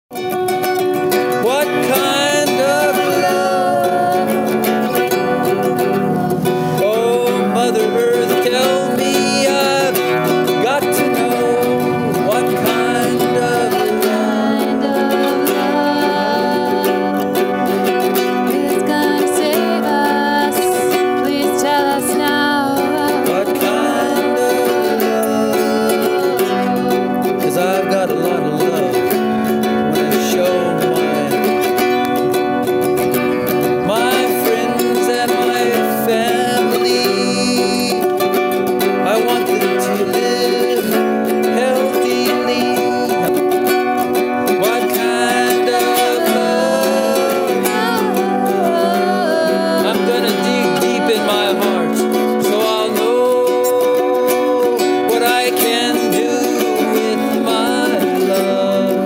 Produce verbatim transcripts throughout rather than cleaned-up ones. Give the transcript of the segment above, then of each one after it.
What kind of love? Oh, Mother Earth, tell me, I've got to know what kind of love is gonna save us. Please tell us now. What kind of love? 'Cause I've got a lot of love when I show my my friends and my family. I want them to live healthily. What kind of love? I'm gonna dig deep in my heart so I'll know what I can do with my love.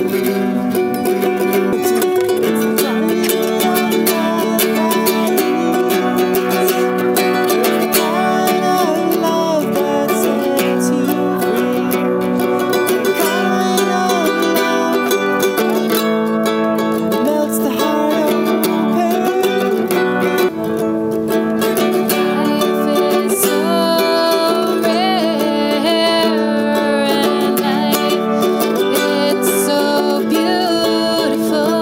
Life is so rare and life it's so beautiful.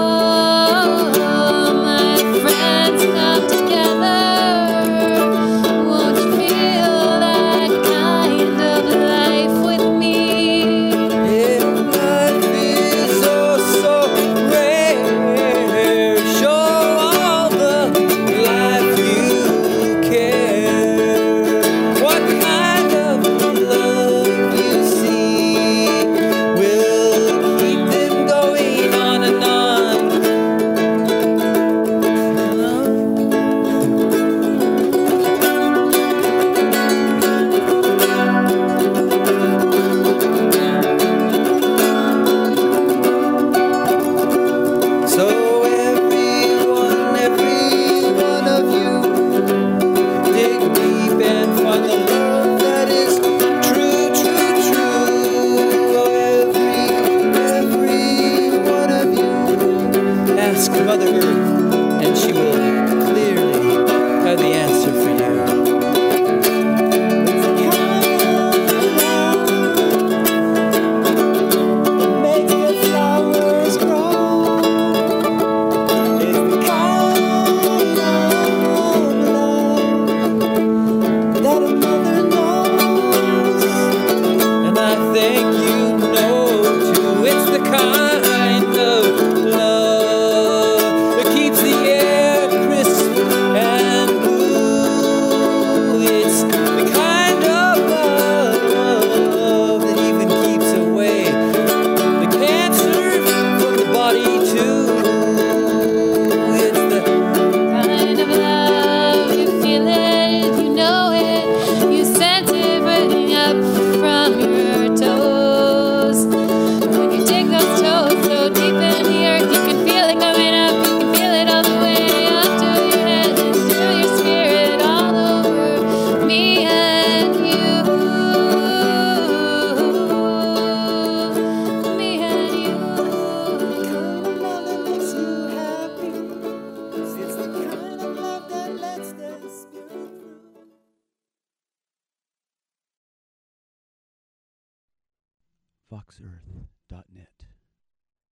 My friends come together. Won't you feel that kind of life with me? Yeah, life is oh so rare. Show all the life you care. What kind of love you see will keep them going on and on. So everyone, every one of you, dig deep and find the love that is true, true, true. Oh, every, every one of you, ask Mother Earth, and she will clearly have the answer for you. Makes the flowers grow. It's the kind of love that a mother knows. And I think you know too. It's the kind of love that keeps the air crisp and blue. It's the kind of love that even keeps away the cancer from the body too. It's the Kind of love, you feel it, you know it, you sense it running up from your toes. When you dig those toes so deep in the earth, you can feel it coming up, you can feel it all the way up to your head and through your spirit all over me and you. Me and you. Kind of love that makes you happy. It's the kind of love that lets the spirit through. fox earth dot net